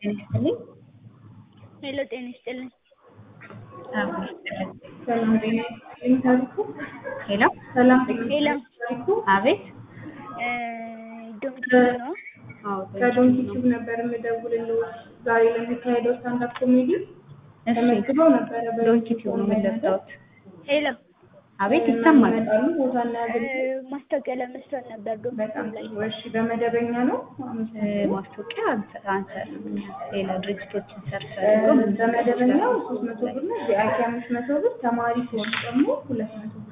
ይስጥልኝ። ሄሎ ጤና ይስጥልኝ። ሰላም ጤና ይስጥልኝ ታሪኩ። ሄሎ ሰላም ጤና ሄሎ ታሪኩ። አቤት ዶንኪ ነው። አዎ ከዶንኪ ቲዩብ ነበር የምደውልልዎ። ዛሬ ለሚካሄደው ስታንዳፕ ኮሜዲ ተመዝግበው ነበረ። ዶንኪ ቲዩብ ነው የምለብሰውት። ሄሎ አቤት ይሰማል። ቦታና ማስታወቂያ ለመስራት ነበር ዶንኪ በጣም ላይ። እሺ፣ በመደበኛ ነው ማስታወቂያ አንሰርም። ሌላ ድርጅቶችን ሰርች በመደበኛው 300 ብር ነው። ቪአይፒ 500 ብር፣ ተማሪ ሲሆን ደግሞ 200 ብር